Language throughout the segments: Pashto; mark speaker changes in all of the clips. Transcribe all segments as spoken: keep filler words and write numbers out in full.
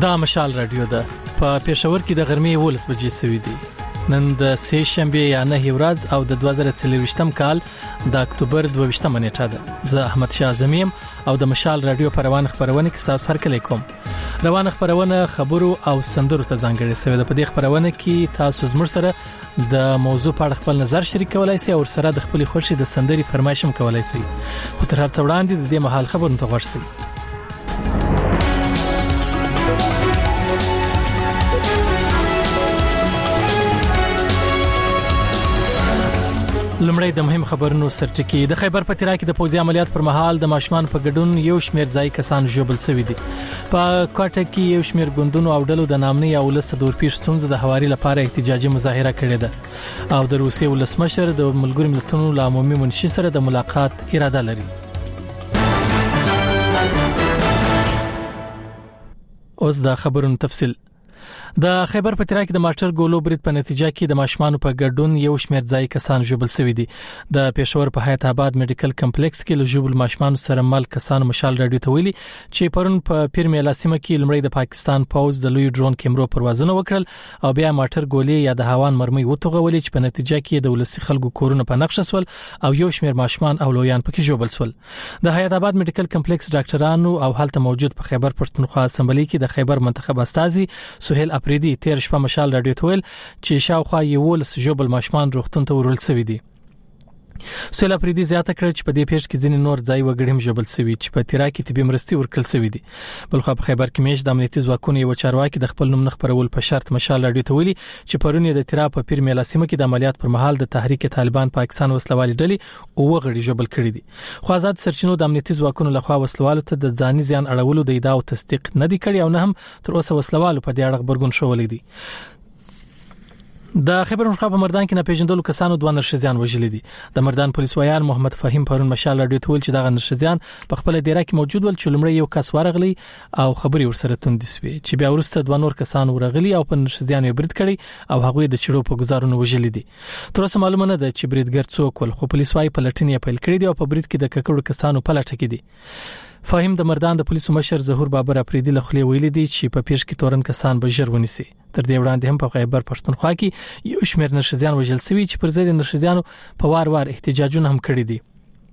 Speaker 1: دا مشال رادیو ده په پېښور کې د غرمې ولس بجې سوي دي. نن د سه شنبه یا نه ورځ او د دوه زره څلرویشتم کال د اکتوبر دوه ویشتمه نیټه ده. زه احمد شاه زمیم او د مشال رادیو په روان خبرونه کې تاسو هر کله کوم. روان خبرونه خبرو او سندرو ته ځانګړې سوي ده. په دې خبرونه کې تاسو زموږ سره د موضوع په اړه خپل نظر شریکولای شئ او سره د خپل خوښي د سندري فرمایش هم کولای شئ. خو تر هر څه وړاندې د دې مهال خبرونه ته ورسئ. لمړی د مهم خبرونو سرټکی. د خیبر پتیرا کې د پوځي عملیات پر مهال د ماشومان په ګډون یو شمېر ځای کسان ژوبل شوي دي. په کوټه کې یو شمېر ګوندونو او ډلو د نامنۍ او ولست دورپیش ستونزې د حواري لپاره احتجاجي مظاهره کړې ده او د روسیې ولسمشر د ملګرو ملتونو له عمومي منشي سره د ملاقات اراده لري. اوس د خبرونو تفصیل. د خیبر پتیرا کې د ماټر ګولو برید په نتیجه کې د ماشومان په ګډون یو شمېر ځای کسان ژوبل شوي دي. د پېښور په حیات آباد میډیکل کمپلیکس کې له ژوبل ماشومان سره مل کسان مشال رادیو ته ویلي چې پرون په پیر میلا سیمه کې لمړی د پاکستان پوز د لوی ډرون کیمرو پروازونه وکړل او بیا ماټر ګولې یا د هوان مرمۍ وتوغولې چې په نتیجه کې د ولسی خلکو کورونه په نقشه سول او یو شمېر ماشومان او لویان پکې ژوبل سول. د حیات آباد میډیکل کمپلیکس ډاکټرانو او هلته موجود په خیبر پښتونخوا اسمبلی کې د خیبر منتخب استازي سهیل اپریدي تیر شپه مشال رادیو ته ویل چې شاوخوا یو لس ژوبل ماشومان روغتون ته ورول شوي دي. سهیل اپریدي زیاته کړه چې په دې پیښ کې ځینې نور ځای وګړي هم ژوبل شوي چې په تیرا کې طبي مرستې ورکړل شوي دي. بلخو په خیبر کې مېش د امنیتي ځواکونو یو چارواکي د خپل نوم نه خبرول په شرط مشال رادیو ته ویلي چې پرون د تیرا په پیر میلا سیمه کې د عملیات پر مهال د تحریک طالبان پاکستان وسلوالي ډلې او وګړي ژوبل کړي دي. خو آزاد سرچینو د امنیتي ځواکونو لخوا وسلوالو ته د ځاني زیان اړولو د ادعا او تصدیق نه دي کړی او نه هم تر اوسه وسلوالو په دې اړه خبرګون شولې دي. د خیبر پښتونخوا په مردان کې ناپېژندلو کسانو دوه نرښځیان وژلي دي. د مردان پولیس ویان محمد فهیم پرون مشال رادیو ته ویل چې دغه نرښځیان په خپل دیره کې موجود ول چې لمړی یو کس ورغلی او خبري ورسره توندې سوې چې بیا ورسته دوه نور کسان ورغلي او په نرښځیانو برید کړي او هغه د چړو په گزارونو وژلي دي. تر اوسه معلومه نه ده چې بریدګر څوک ول، خو پولیس وايي پلټنې پیل کړې دي او په برید کې د ککړو کسانو پلټه کې دي. فهیم د مردان د پولیسو مشر ظهور بابر اپریدي له خلی ویلي دي چې په پیښ کې تورن کسان به ژر ونیسي. تر دې وړاندې هم په خیبر پښتونخوا کې یو شمېر نرښځیان وژل شوي چې پر ضد نرښځیانو په وار وار احتجاجونه هم کړي دي.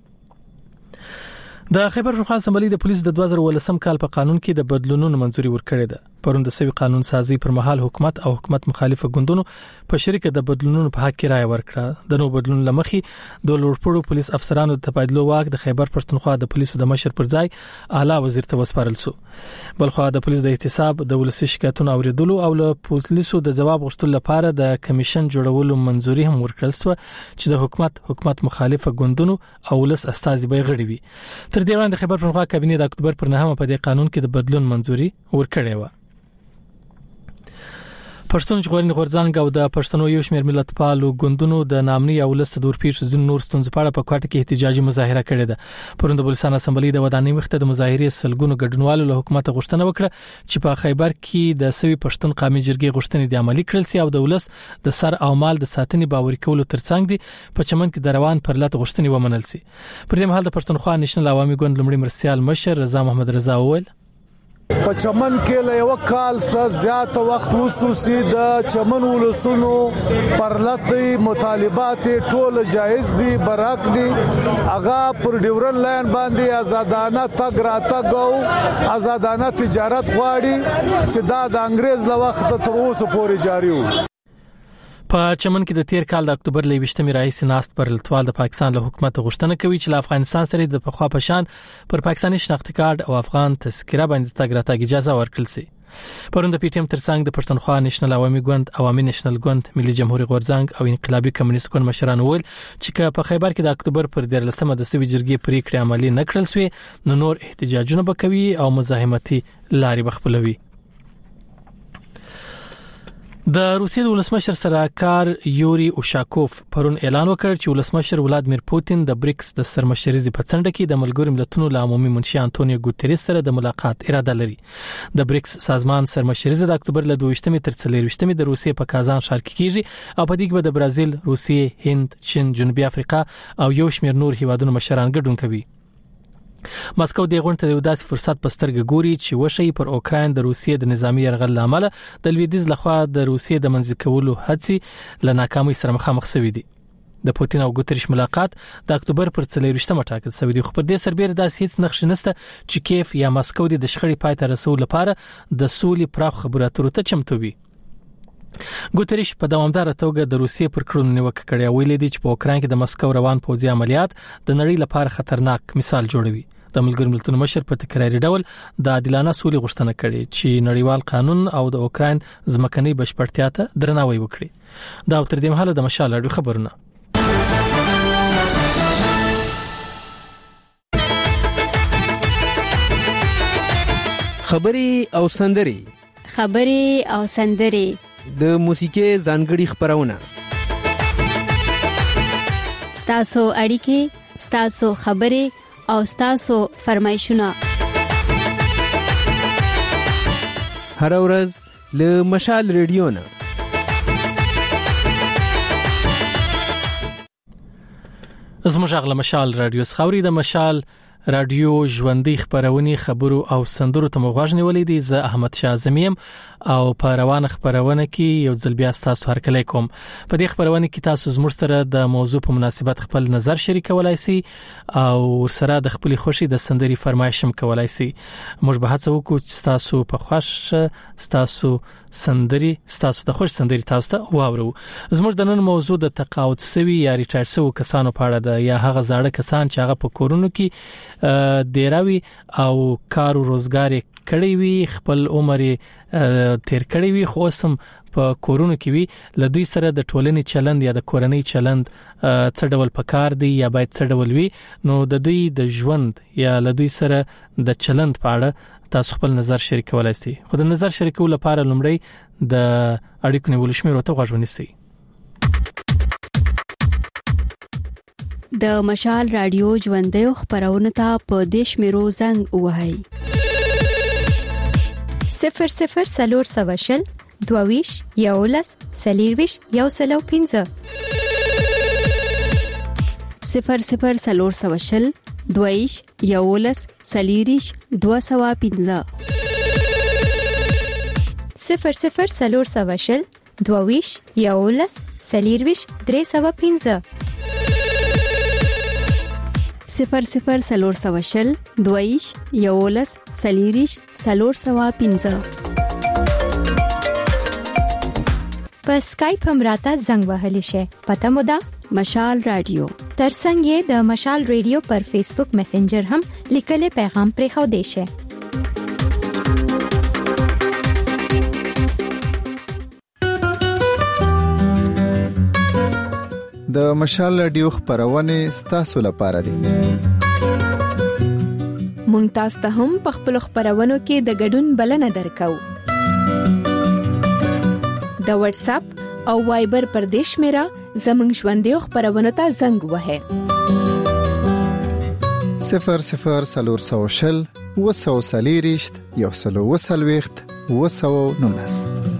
Speaker 1: د خیبر پښتونخوا اسمبلی د پولیسو د دوه زره ولسم کال په قانون کې د بدلونونو منځوري ورکړې ده. پرون د سوي قانون سازي پر مهال حکومت او حکومت مخالفه ګوندونو په شریکه د بدلونونو په حق کې رائے ورکړه. د نو بدلون لمخي د لوړپوړو پولیس افسرانو د تبادلو واک د خیبر پښتونخوا د پولیسو د مشر پر ځای اعلی وزیر ته وسپارل شو. بلخو د پولیس د احتساب د ولسی شکایتونو اوریدلو او له پولیسو د جواب غوښتلو لپاره د کمیشن جوړولو منځوري هم ورکړل شو چې د حکومت حکومت مخالفه ګوندونو او ولس استازي به غړي وي. تر دې وړاندې خیبر پښتونخوا کابینه د اکتوبر پر نهمه په دې قانون کې د بدلون منځوري ورکړې و. پښتون ژغورنې غورځنګ او د پښتنو یو شمېر ملتپالو ګوندونو د نامنۍ او ولست دورپیش ځینو نور ستونزو په اړه په کوټه کې احتجاجي مظاهره کړې ده. پرون د بلوچستان اسمبلی د ودانۍ مخته د مظاهرې سلګونو ګډونوالو له حکومت غوښتنه وکړه چې په خیبر کې د سوي پښتون قومي جرګې غوښتنې د عملي کړل سي او د ولس د سر او مال د ساتنې باور کولو ترڅنګ دي په چمن کې د روان پر لټ غوښتنې ومنل سي. پر دې مهال د پښتونخوا نېشنل عوامي ګوند لمړي مرسیال مشر رضا محمد رضا وویل
Speaker 2: په چمن کې له یو کال څخه زیات وخت وسوسي د چمن ولسونو پرلطي مطالبات ټول جایز دي، برحق دي. هغه پر ډیورن لاین باندې آزادانه تګ راتګ او آزادانه تجارت غواړي چې دا د انګريز له وخت تر اوسه پورې جاري وي.
Speaker 1: په چمن کې د تیر کال د اکتوبر له ویشتمې راهیسې ناست پر لټوال د پاکستان له حکومت غوښتنه کوي چې له افغانستان سره د پخوا په شان پر پاکستاني شناختی کارت او افغان تذکره باندې تګ راتګ اجازه ورکړل شي. پرون د پی ټی ایم ترڅنګ د پښتونخوا نېشنل عوامي ګوند، عوامي نېشنل ګوند، ملي جمهوریت غورځنګ او انقلابي کمونیست ګوند مشران وویل چې په خیبر کې د اکتوبر پر دیارلسمه د سوي جرګې پریکړې عملي نه کړل شوې نو نور احتجاجونه به کوي او مزاحمتي لارې بخپلوي. د روسیې د ولسمشر سراکار یوري اوشاکوف پرون اعلان وکړ چې ولسمشر ولادمیر پوتین د بریکس د سرمشرۍ په څنډه کې د ملګرو ملتونو له عمومي منشي انټونیو ګوتریس سره د ملاقات اراده لري. د بریکس سازمان سرمشرۍ د اکتوبر له دوه ویشتمې تر څلور ویشتمې د روسیې په کازان ښار کې کیږي او په دې کې به د برازیل، روسیې، هند، چین، جنوبي افریقا او یو شمېر نور هیوادونو مشران ګډون کوي. ماسکو د غونډې د داسې فرصت په سترګه ګوري چې وشي پر اوکراین د روسیې د نظامی یرغل لامل د لویدیز لخوا د روسیې د منځ کولو هڅې له ناکامۍ سره مخامخ شوې دي. د پوتین او ګوتریش ملاقات د اکتوبر پر څلورشتمه ټاکل شوی دی، خو په دې سربېره داسې هیڅ نقش نشته چې کیف یا ماسکو د شخړې پای ته رسول لپاره د سولې پراخ خبرو اترو ته چمتو وي. ګوتریش په دوامدار توګه د روسیې پر کړنو نیوکه کړې او ویلي دی چې په اوکراین کې د ماسکو روان پوځي عملیات د نړۍ لپاره خطرناک مثال جوړوي. د ملګرو ملتونو مشر په تکراري ډول د عادلانه سولې غوښتنه کړې چې نړیوال قانون او د اوکراین ځمکني بشپړتیا ته درناوی وکړي. دا تر دې مهاله د مشال اړو خبرونه.
Speaker 3: خبري او سندري
Speaker 4: خبري او سندري
Speaker 3: د موسیقي ځانګړي خبرونه
Speaker 4: ستاسو اړیکې ستاسو خبري او ستاسو فرمایشونه
Speaker 3: هر ورځ له مشال ریډیو نه.
Speaker 1: زموږ غل مشال رادیو خوري د مشال رادیو ژوندۍ خبرونه خبرو او سندرو ته مغواړنی ولیدي. زه احمد شاه زمیم او په روانه خبرونه کې یو ځل بیا تاسو هرکلی کوم. په دې خبرونه کې تاسو زموږ سره د موضوع په مناسبت خپل نظر شریکولای شئ او ورسره د خپل خوشي د سندري فرمایش هم کولای شئ. موږ به هڅه وکړو چې تاسو په خوښ تاسو سندري تاسو د خوش سندري تاسو ته واورو. زموږ د نن موضوع د تقاعد سوي یا ریټایر سوي کسانو په اړه ده، یا هغه زاړه کسان چې هغه په کورونو کې دیراوي او کار او روزګار کړی وي، خپل عمر تیر کړی وي، خو سم په کورونو کې وي. له دوی سره د ټولنې چلند یا د کورنۍ چلند څه ډول پکار دی یا باید څه ډول وي، نو د دوی د ژوند یا له دوی سره د چلند په اړه تاسو خپل نظر شریکولای شئ. خو د نظر شریکولو لپاره لومړی د اړیکو نیول شمیرو ته غوږ ونیسئ.
Speaker 4: د مشال رادیو ژوندۍ خبرونه ته په دیش میرو زنګ وهاي
Speaker 5: صفر صفر سلور سواشل دوویش یولس سلیرویش یو سلو پینزه
Speaker 4: صفر صفر سلور سواشل دوویش یولس سلیریش دو سوا پینزه
Speaker 5: صفر صفر سلور سواشل دوویش یولس سلیرویش درې سوا پینزه
Speaker 4: صفر صفر سلور سواشل دویش یولس سلیریش سلور سوا پینزه.
Speaker 5: په سکایپ هم راته زنګ وهلی شي. پته مو ده
Speaker 4: مشال رادیو.
Speaker 5: ترڅنګ یې د مشال رادیو پر فیسبوک میسنجر هم لیکل پیغام پرې خو دی شي.
Speaker 6: د مشال رادیو خبرونه ستاسو لپاره دي.
Speaker 7: مونږ تاسو ته هم په خپل خبرونو کې د ګډون بلنه درکو. د واتس اپ او وایبر پر دیش میرا زمنګ ژوندۍ خبرونه ته زنګ وهه
Speaker 6: صفر صفر سلور سوشل وسو سلیریشت یو سلو وسلويخت وسو نونس.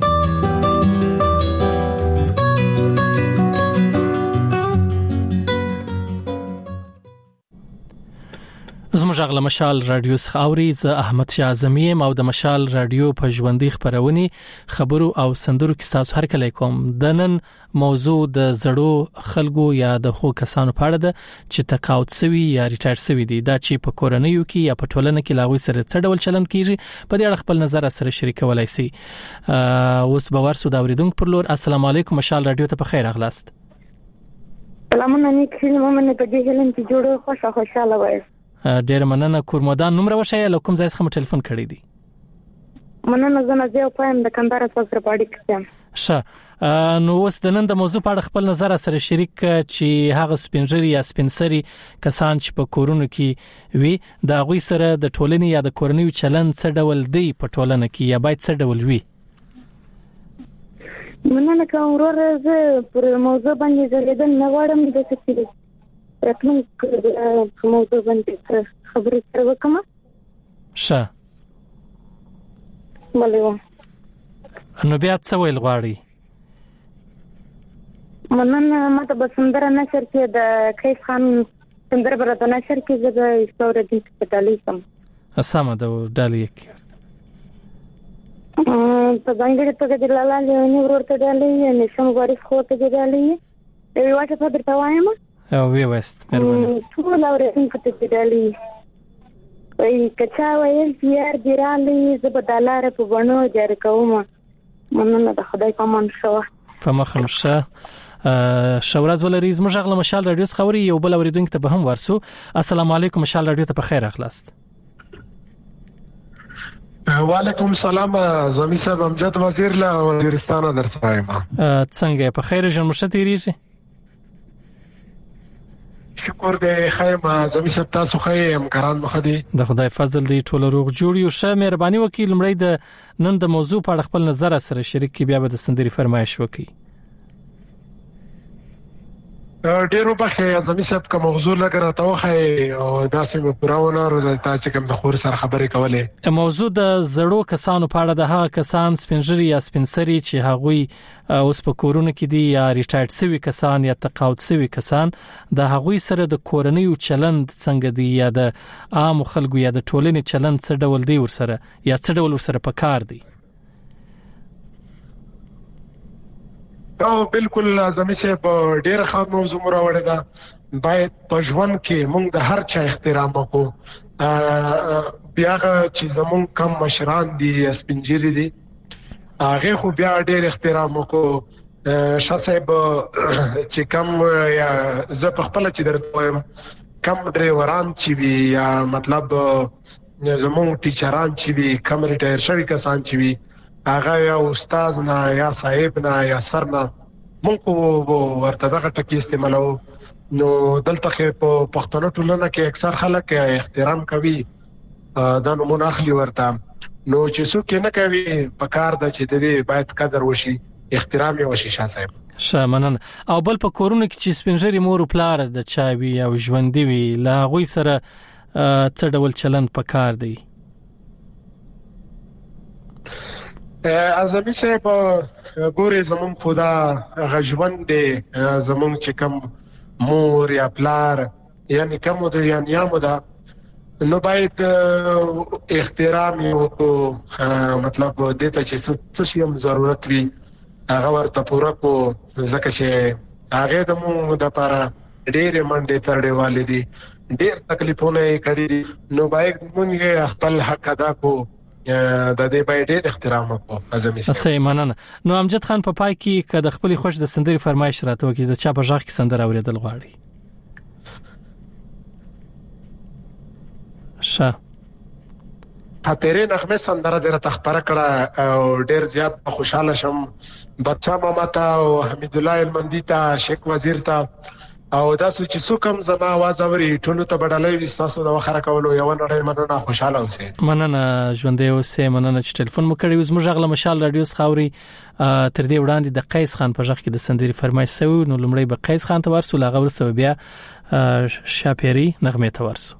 Speaker 1: زموږ غل مشال رادیو خوري. زه احمد شاه زمیم او د مشال رادیو په ژوندۍ خبرونه خبرو او سندرو کې تاسو هرکلی کوم. د نن موضوع د زړو خلکو یا د خو کسانو په اړه ده چې تقاعد سوي یا ریټایر سوي دي. دا چې په کورنیو کې یا په ټولنه کې لاغوي سره څه ډول چلند کیږي، په دې اړه خپل نظر سره شریکولای شئ. اوس به ورسو دا اوریدونکو پر لور. السلام علیکم، مشال رادیو ته په خیر اغلاست.
Speaker 8: سلامونه نیکه مومنه په دې هلم چې جوړه خوشاله خوشاله وای.
Speaker 1: ډیر مننه. کورمدان نومره وشای له کوم ځای څخه ټلیفون کړی دی؟
Speaker 8: مننه زنه زه پایم د کندهار سره پاډی کېم.
Speaker 1: ښه، نو اوس د نن د موضوع په اړه خپل نظر سره شریک چې هغه سپینجری یا سپینسری کسان چې په کورونو کې وي د غوي سره د ټولنې یا د کورنیو چلند څه ډول دی په ټولنه کې، یا باید څه ډول وي؟
Speaker 8: مننه کوم ورور. زه پر موضوع باندې زړېدل نه غواړم د څه راتلون په موضوع باندې خبرې سره وکړم.
Speaker 1: ښه،
Speaker 8: مليو
Speaker 1: نو بیا څه ویل غواړي؟
Speaker 8: مننه. ماته به سندره نشر کې د کیس خان سندره برته نشر کې زه د استوره دې په ډالۍ کوم.
Speaker 1: اسامه د ډالۍ کې
Speaker 8: په ځانګړي توګه د لالا لیونی ورته ډالۍ نه سم غوړي خو ته ډالۍ یو واټه په درته وایم
Speaker 1: او وی وست مهرباني
Speaker 8: ټول اورېدونکو ته ډالۍ وای کچا ویل یار ګرالي زه په دلاره په بڼو جار کوم مننه د خدای په من شو
Speaker 1: په مخم شه شورز ولري زموږ غل مشال رادیو خبري یو بل اوریدونکو ته به هم ورسو. السلام علیکم مشال رادیو ته په خیر اخلاص.
Speaker 9: وعلیکم السلام زمي صاحب امجد وزیر له وزیرستان درڅایم.
Speaker 1: څنګه په خیر ژوند مشه تیریږي؟
Speaker 9: شکر دې خیر زمي صاحب تاسو خیر همکاران مخ دي
Speaker 1: د خدای فضل دی ټول روغ جوړ یو شه مهرباني وکړئ لمړی د نن د موضوع په اړه خپل نظر سره شریک کی بیا به د سندري فرمایش وکړي.
Speaker 9: ډیرو په خیر زمي صاحب کوم موضوع لګره توخه او داسې مې پراونه روزه تاسو کوم د خور سره خبرې کولې.
Speaker 1: موضوع د زړو کسانو په اړه د هغه کسان سپینجری یا سپینسری چې هغوی اوس په کورونه کې دي یا ریټایرډ شوی کسان یا تقاعد شوی کسان د هغوی سره د کورنۍ چلند څنګه دی یا د عام خلکو یا د ټولنې چلند څه ډول دی ورسره یا څه ډول ورسره پکار دی.
Speaker 9: او بالکل زمي صاحب ډېر ښه موضوع راوړی دا باید په ژوند کې موږ د هر چا احترام وکړو. بیا چې زموږ کم مشران دي سپینجری دي هغه خو بیا ډېر احترام وکړو. شاه صاحب چې کم یا زه په خپل چې درته وایم کم ډرایوران چې وي یا مطلب زموږ ټیچران چې وي کم ریټایر شوي کسان چې وي هغه یا استاد نه یا صاحب نه یا سر نه مونږ ورته دغه ټکی استعمالو. نو دلته په پښتنو ټولنه کې اکثر خلک احترام کوي دا نمونه اخلي ورته. نو چې څوک نه کوي په کار د چې دې باید قدر وشي احترام یې وشي. شاه صاحب
Speaker 1: شامنن او بل په کورونو کې چې سپینجری مور او پلار د چاوي او ژوندۍ وي لا غوي سره څه ډول چلند پکار دی؟
Speaker 9: ازمي صاحب ګورې زمون خدا غژوند دی زمون چې کم مور یا پلار یعنی کوم د یعنی یامو دا نو باید احترام یو مطلب دته چې څه شي هم ضرورت وي هغه ورته پوره کو ځکه چې هغه د مو د لپاره ډېر منډه ترډه والدي ډېر تکلیفونه کړي نو باید مونږ خپل حق ادا کو د دې باید احترام وکړو. ازمي
Speaker 1: صحیح مننه. نو امجد خان په پا پای کې کده خپل خوش د سندري فرمایش راته وکړي چې چا په ځخ کې سندره اوریدل غواړي. شه
Speaker 9: خاطرې نغمه سندره دره تخبره کړه او ډېر زیات خوشاله شم. بچا ماما ته او حمید الله المندی ته شیخ وزیر ته او دا چې څوکم زما आवाज اوري ټولو ته بدلای وستاسو د وخره کولو یو نړۍ مننه خوشاله اوسئ.
Speaker 1: مننه ژوندې اوسئ. مننه چې ټلیفون مو کړی. زموږ غل مشال رادیو خاوري تر دې وړاندې د قیس خان په ځخ کې د سندري فرمایش سوي نو لمړی به قیس خان ته ورسو لا غور سو بیا شاپيري نغمه ته ورسو.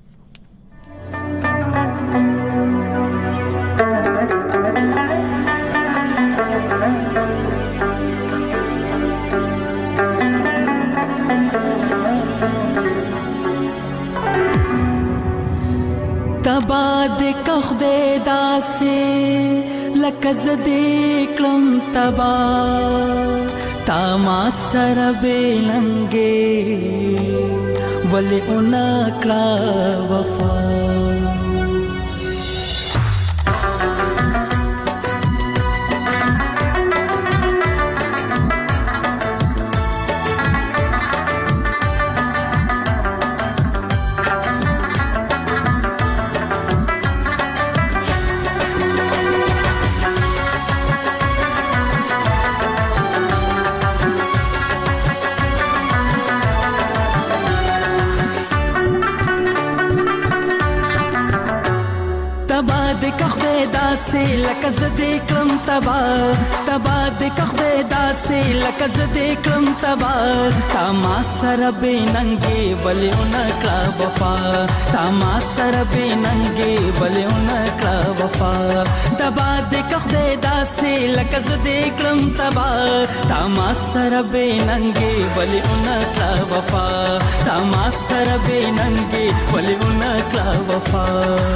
Speaker 10: تباد کخده داسه لکز دیکلم تبا تا ما سر بیلنگے ولی انکڑا وفا داسې لکه زه دې کړم تبا تبا دې که خدای داسې لکه زه دې کړم تبا تا ما سره بې ننګې ولې ونه کړه وفا تا ما سره بې ننګې ولې ونه کړه وفا تبا دې که خدای داسې لکه زه دې کړم تبا تا ما سره بې ننګې ولې ونه کړه وفا تا ما سره بې ننګې ولې ونه کړه وفا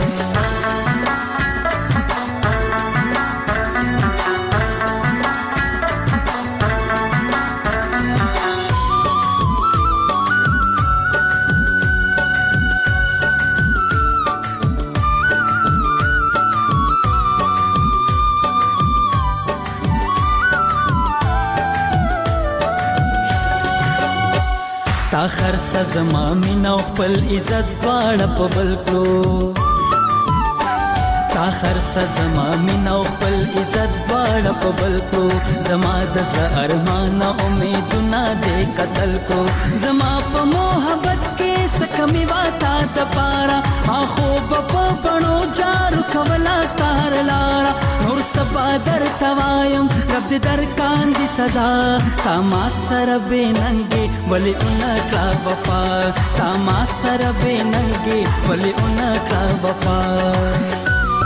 Speaker 10: تا خرڅه زما مینا خپل عزت واړه په بل کړو تا خرڅه زما مینا خپل عزت واړه په بل کړو زما د زړه ارمان امیدونه دې قتل کړو زما په محبت کې څه کمی واتا د پاره اخو په بڼو جارو کولا ستار لارا نور سبا در توایم رب دې در کاندي سزا تا ما سره بې ننګې ولې ونه کړه وفا تا ما سره بې ننګې ولې ونه کړه وفا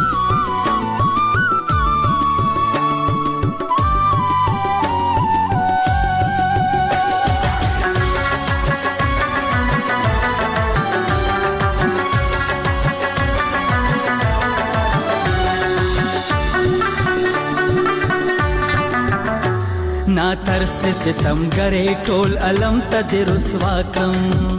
Speaker 10: نا ترس ستم گرے ټول علم ته دې رسوا کړم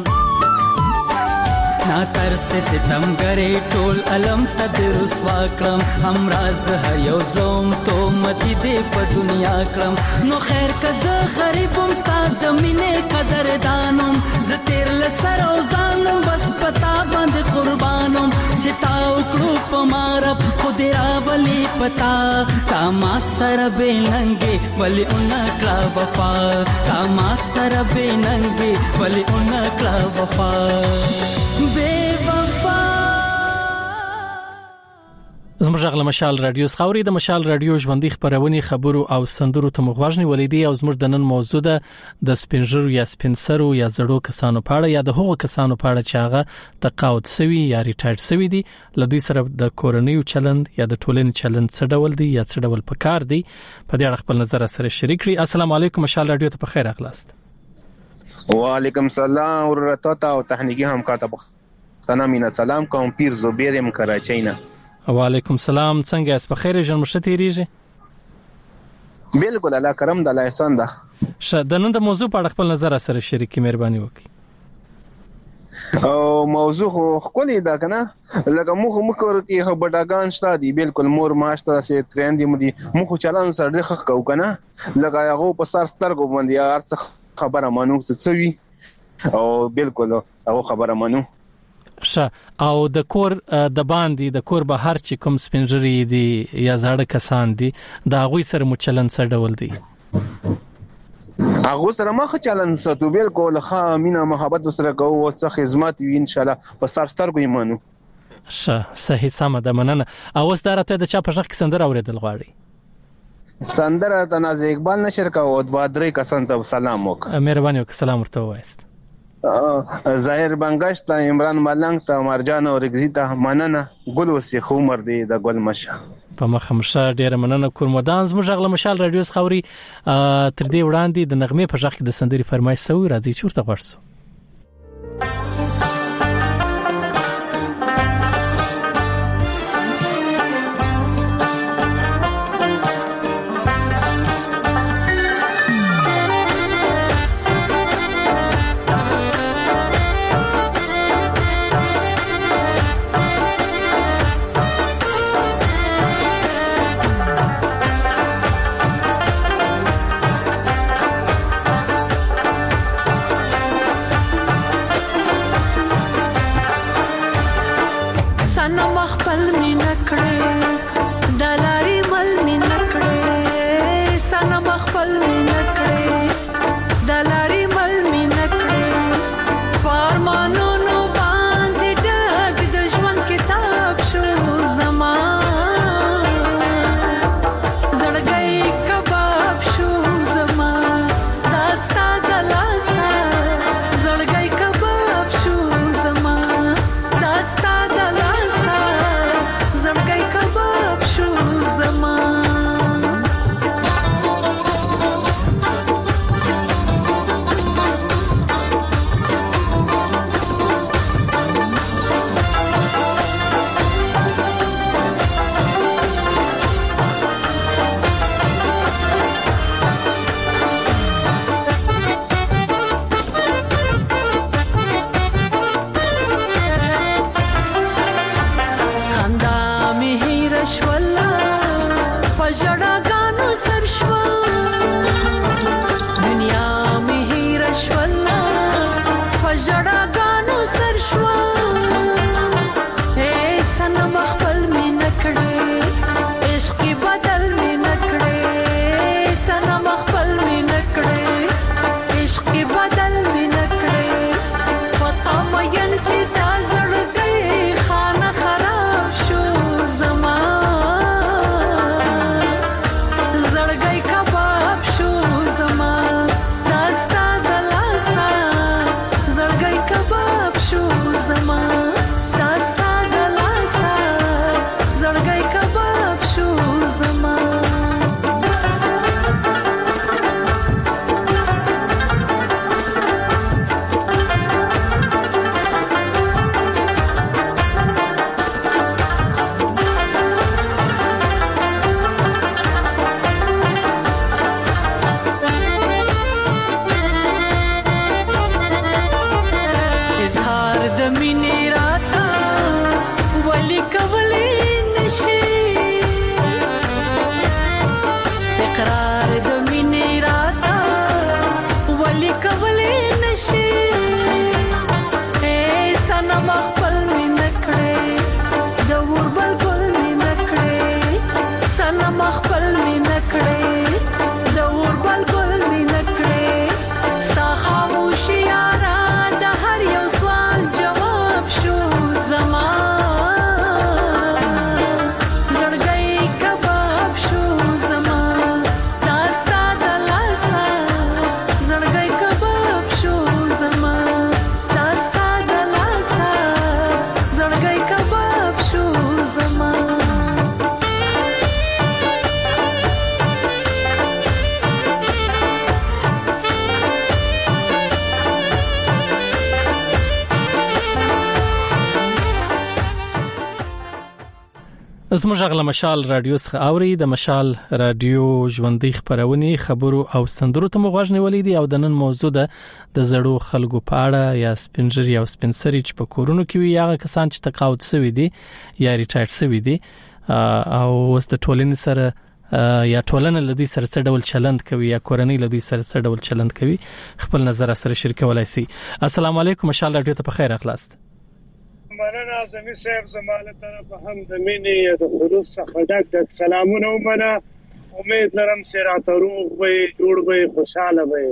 Speaker 10: نا ترس ستم گرے ټول علم ته دې رسوا کړم همراز د هر یو ظلم تهمتي دې په دنیا کړم نو خیر که زه غریب وم ستا د مینې قدردانم زه تېر له سر او ځانم بس پتا باندې قربانم چې تا وکړو په ما رب خو دې راولي پتا تا ما سره بې ننګې ولې ونه کړه وفا تا ما سره بې ننګې ولې ونه کړه وفا بې وفا
Speaker 1: زموږ غږ له مشال رادیو څخه د مشال رادیو ژوندۍ خبرونه خبرو او سندرو ته مغواړنی ولیدي او زموږ د نن موضوع ده د سپینجرو یا سپینسرو یا زړو کسانو په اړه یا د هغو کسانو په اړه چې هغه تقاعد شوی یا ریټایر شوی دي لدوی سره د کورنیو چلند یا د ټولنې چلند څه ډول دی یا څه ډول پکار دی په دې اړه خپل نظر سره شریک کړئ. السلام علیکم مشال رادیو ته په خیر اغلاست.
Speaker 11: وعلیکم السلام ورته او تخنیکی همکار ته تنه مینا سلام کوم پیر زبیر ام کراچۍ نه.
Speaker 1: وعلیکم السلام څنګه اس په خیر جن مشته ریږي؟
Speaker 11: بالکل الله کرم د الله احسان ده.
Speaker 1: شه د نن د موضوع په اړه خپل نظر سره شریکي مهرباني وکړئ.
Speaker 11: او موضوع خو کلی دا کنه لکه موږ موږ ورته خو بډاګان شته دي بالکل مور ماشته سي ترند دي موږ چلان سره ډېر کو کنه لکه هغه په سر سترګو باندې ارڅ خبره مانو څه وی او بالکل هغه خبره مانو
Speaker 1: شه او د کور د باندې د کور بهر چې کوم سپینجری دي یا زړه کسان دي دا غوي سره مو چلن څه ډول دي؟
Speaker 11: هغه سره مخ چلن ستو بالکل خا مینا محبت سره کو او څه خدمت وي ان شاء الله په سر سترګو ایمانو.
Speaker 1: شه صحیح سم ده مننه. او اوس درته د چا په ځخ کې سندره اوریدل غواړي؟
Speaker 11: سندره د ناز اقبال نشر کا او د وادرې کسان ته سلام وک.
Speaker 1: مهرباني وک سلام ورته وایست.
Speaker 11: ظاهر بنگشت عمران ملنګ ته مرجان او رگزی ته مننه ګل وسی خو مر دی د ګل مشه
Speaker 1: په مخمشه ډیره مننه کورمدان زموږ غل مشال رادیو خوري تر دې وړاندې د نغمه په ځخ کې د سندري فرمایش سوي راځي چورته غوړسو.
Speaker 12: کولې نشي اے سنم خپل می نکړې د وربل ګل می نکړې سنم خپل می نکړې د وربل ګل می نکړې ستا خاموشي یارا د هر یو سوال جواب شو زما
Speaker 1: زموږ غلا مشال رادیو څخه اوري د مشال رادیو ژوندۍ خبرونه خبرو او سندرو ته مغواړ نیولې دي او د نن موضوع ده د زړو خلکو په اړه یا سپینجری او سپینسری چې په کورونو کې وي یا کسان چې تقاعد شوي دي یا ریټایر شوي دي او اوس د ټولنې سره یا ټولنه لدی سره څه ډول چلند کوي یا کورنۍ لدی سره څه ډول چلند کوي خپل نظر سره شریکولای شي. السلام علیکم مشال رادیو ته په خیر اخلاص.
Speaker 13: مننه زمي صاحب زماله طرف هم د مینې د خلوص څخه ډک ډک سلامونه ومنه. امید لرم سره روغ وي جوړ وي خوشاله وي.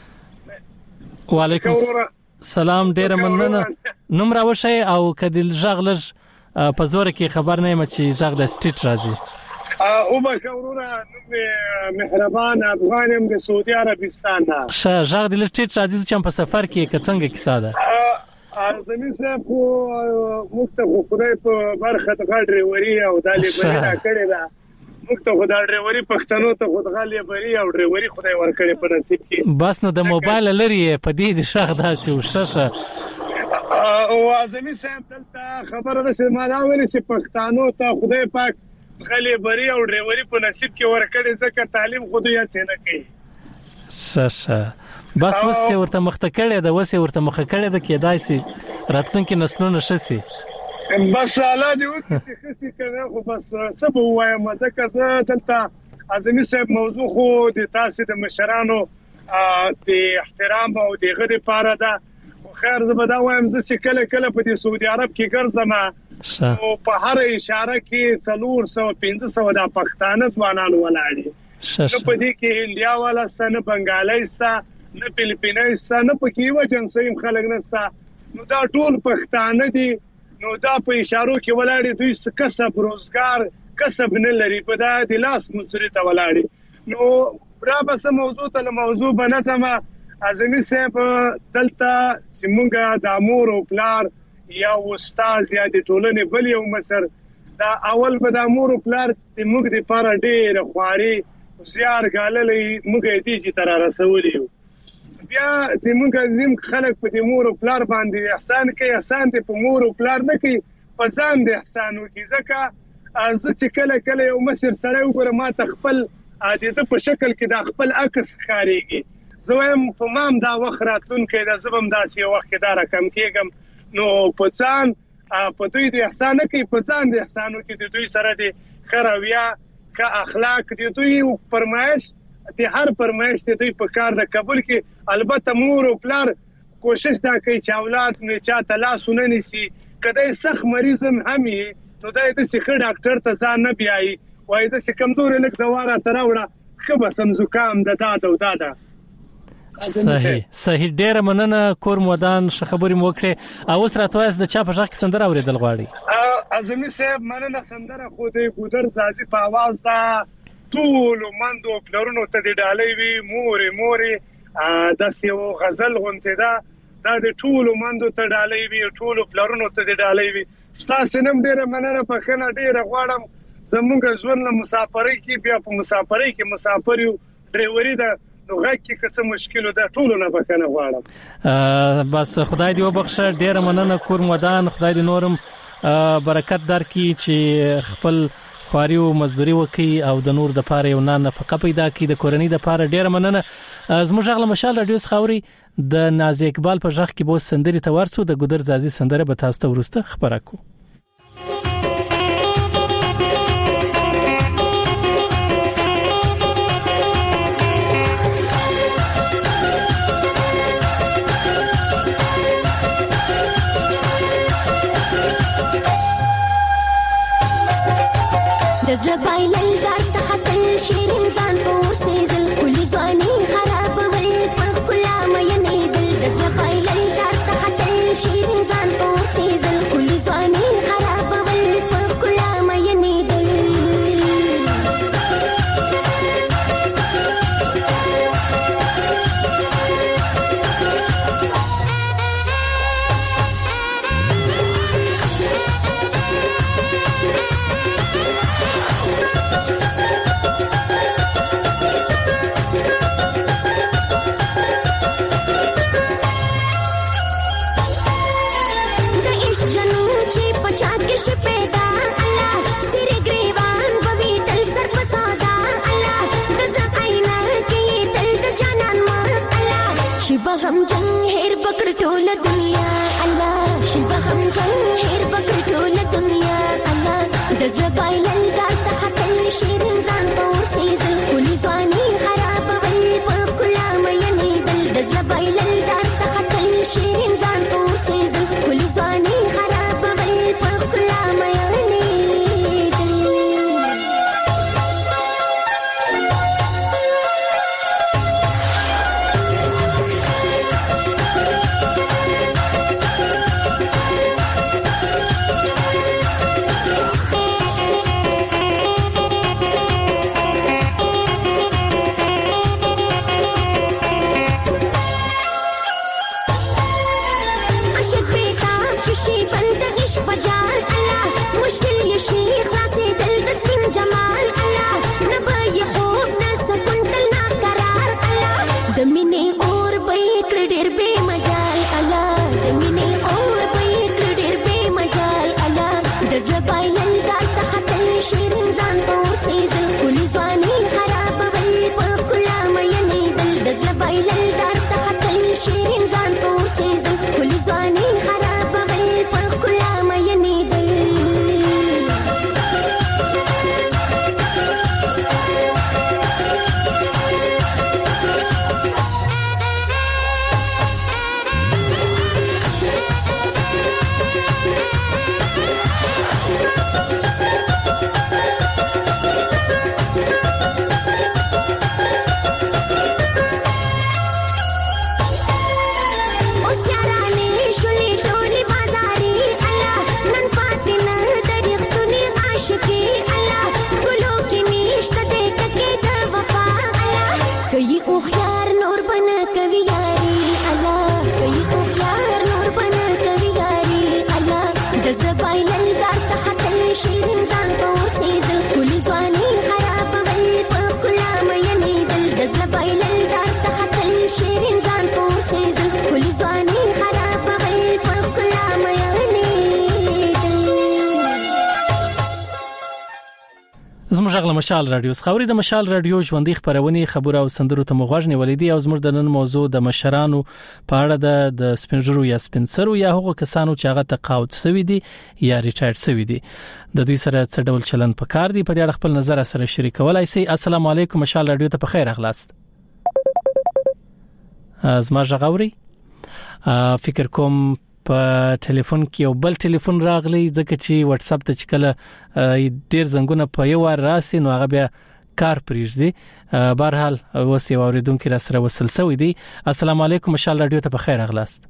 Speaker 1: وعلیکم سلام ډیر مننه. نوم راوښی او کدل ژغلر په زور کې خبر نه یم چې ژغ د سټیټ راځي.
Speaker 13: او ما کورونه مهربان افغانم د سعودي عربستان نه.
Speaker 1: شه ژغ د سټیټ راځي چې په سفر کې کڅنګ کیسه ده.
Speaker 13: زمي صاحب خو مختخو خدای په برخه د ډریوري او د لیبري راکړی دا مختخو د ډریوري پښتنو ته خود غالي بری او ډریوري خدای ورکړي په نصیب کې.
Speaker 1: بس نو د موبایل لري په دې د شغ داسې وششه
Speaker 13: او زمي صاحب دلته خبره ده چې ما دا ویل چې پښتنو ته خدای پاک غالي بری او ډریوري په نصیب کې ورکړي ځکه تعلیم خود یې څنګه کوي.
Speaker 1: ششه بس وسه ورته مخته کړي دا وسه ورته مخه کړي دا کېدای شي راتلونکي نسلونه شسي.
Speaker 13: بس الله دې وکړي چې خسي کنه خو بس څه به وایم ځکه زه دلته اعظمي صاحب موضوع خو د تاسو د مشرانو د احترام او د غړي لپاره ده. خیر زه به دا وایم چې کله کله په دې سعودي عرب کې ګرځم او په هر اشاره کې څلور سوه پنځه سوه د پښتانه ځوانان ولاړي. نو په دې کې انډیا والا ستنه بنگالي ستا نه فلیپینای ستا نه پکې و جنسیم خلک نستا. نو دا ټول پښتانه دي نو دا په اشارو کې ولاړي دوی کسب روزګار کسب نه لري په دا د لاس مزدوري ته ولاړي. نو را به سم موضوع ته موضوع بنځم اعظمي صاحب دلته چې مونږ د امور او پلار یا استاد یا د ټولنې بل یو مسر دا اول به د امور او پلار د موږ د لپاره ډېر خواري زیار غاللې موږ دې چې تر رسولې بیا د موږ زم خلک په دې مور او پلار باندې احسان کوي. احسان ته په مور او پلار نه کوي په ځان د احسان کوي ځکه از چې کله کله یو مسر سره وګوره ما تخپل عادت په شکل کې د خپل عکس خاريږي. زویم په مام دا وخت راتلون کې د زبم داسې وخت کې دا رقم کېږم نو په ځان په دوی د احسان کوي په ځان د احسانو کې د دوی سره د خرویا کا اخلاق د دوی فرمایش د هر فرمایش د دوی په کار د قبول کې البته مور او پلار کوشش دا کوي چې اولاد نه چاته لاسونه نيسي. کله سخت مریضم همي نو دا د سخه ډاکټر ته ځان نه بیاي وای د کمزور لک دواره تراوړه خبر سم زکام د دادا او دادا.
Speaker 1: صحیح صحیح ډیر مننه کور مودان خبرې مو کړې او اوس راتواس د چا په ځخ سندره اوریدل غواړي.
Speaker 13: اعظمي صاحب مننه سندره خو دې ګودر ځازي په आवाज دا ټول مندو پلرونو ته د ډالۍ وی مورې مورې د سیو غزل غونته دا د ټول مندو ته ډالۍ وی ټول پلرونو ته د ډالۍ وی. ستاسو نم ډیر مننه په خنه ډیر غواړم زمونږ ژوند له مسافرۍ کې بیا په مسافرۍ کې مسافر یو ډریوري دا نو غږ کې څه مشکل ده ټول نه بکنه غواړم.
Speaker 1: بس خدای دې وبخښه ډیر مننه کور مودان خدای دې نورم برکت درکړي چې خپل خواري او مزدوري وکي او د نور د پاره یو نه نفقه پیدا کړي د کورنۍ د پاره ډیر مننه. زموږ غل مشال رادیو خاوري د ناز اقبال په ځخ کې بو سندري ته ورسو د ګودر زازي سندره به تاسو ته ورسته خبره کو.
Speaker 14: دزل بایلل درته خطل شیرین ځان پوسېدل کلی ځواني خرابول په ښکلا مینېدل دزل بایلل درته خطل شیرین ځان پوسېدل کلی ځواني خرابول په ښکلا مینېدل بغم جنگ هیر بکر ټول دنیا الله شي بغم جنگ هیر بکر ټول دنیا الله د زبایلل درته خطل شیرین ځان پوسېدل کلی ځواني خرابول په ښکلا مینېدل د زبایلل درته خطل شیرین ځان پوسېدل کلی ځواني خرابول په ښکلا مینېدل
Speaker 1: زموږ مشال رادیو خبري د مشال رادیو ژوندۍ خبرونه خبره او سندرو ته مغوښنه ولیدي او زموږ د نن موضوع د مشرانو په اړه د سپینجرو یا سپینسرو یا هغو کسانو چې هغه تقاعد شوی دي یا ریټایر شوی دي د دوی سره څه ډول چلن پکار دي په دې اړه خپل نظر سره شریکولای شي. السلام علیکم مشال رادیو ته په خیر اغلاست. زما ژغوري فکر کوم په ټلیفون کې یو بل ټلیفون راغلی ځکه چې واتس اپ ته چکله ډیر زنګونه په یو ور راسي نو هغه بیا کار پریږدي. بهر حال اوس یو اوریدونکو را سره وصل شوی دی. السلام علیکم مشال رادیو ته په خیر اغلاست.